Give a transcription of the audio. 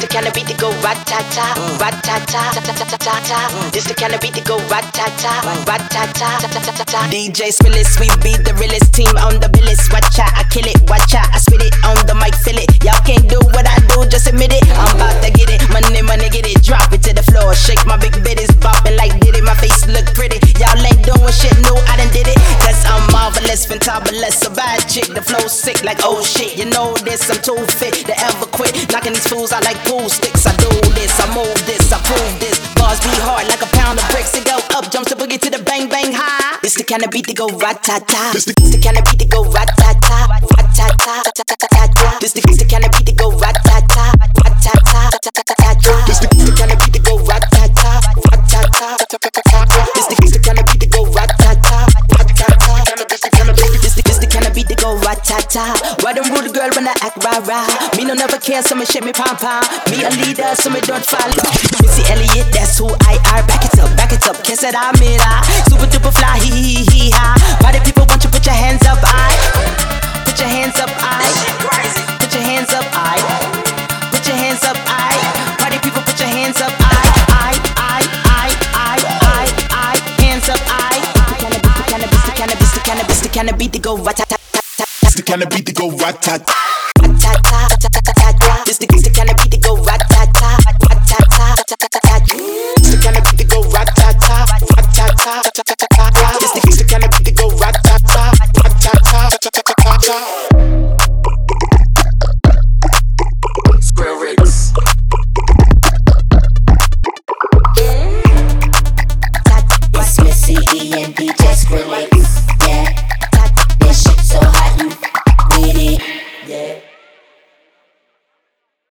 kind of beat to go rat-ta-ta, rat-ta-ta, ta-ta-ta-ta-ta. This the kind of beat to go rat-ta-ta, rat-ta-ta, ta-ta-ta-ta. DJ Spillis, we be the realest team on the billis. Watch out, I kill it, watch out, I spit it on the mic, feel it. Y'all can't do what I do, just admit it. I'm about to get it, money, money, get it. Drop it to the floor, shake my big bitties, bopping like did it. My face look pretty, y'all ain't doing shit new, I done did it. Cause I'm marvelous, fantabulous, a bad chick. The flow sick like oh shit, you know this, I'm too fit to ever quit. Knocking these fools out like pool sticks. I do this, I move this, I prove this. Bars be hard like a pound of bricks. It go up, jumps the boogie to the bang bang high. This the kind of beat to go rat-ta-ta. This the kind of beat to go rat-ta-ta, rat-ta-ta, ta-ta-ta-ta. This the kind of beat to go rat-ta-ta, rat-ta-ta, ta-ta-ta-ta. This the kind of beat to go rat-ta-ta, rat-ta-ta, ta-ta-ta-ta. This the kind of beat to go rat-ta-ta, rat-ta-ta. This the kind of beat to go rat-ta-ta. Why don't rule the girl when I act rah-rah? Me no never care, so me shake me pom-pom. Me a leader, so me don't follow. Missy Elliott, that's who I are. Back it up, kiss it, I'm it, super duper fly, hee-hee-hee-ha. Party people, want you put your hands up, put your hands up, put your hands up, put your hands up, party people, put your hands up, hands up, This the kind of beat to go rat-ta-ta-ta. This the kind of beat to go rat-ta-ta. This the kind of beat to go rat-ta-ta, rat-ta-ta, ta-ta-ta-ta. This the kind of beat to go rat-ta-ta, rat-ta-ta, ta-ta-ta-ta.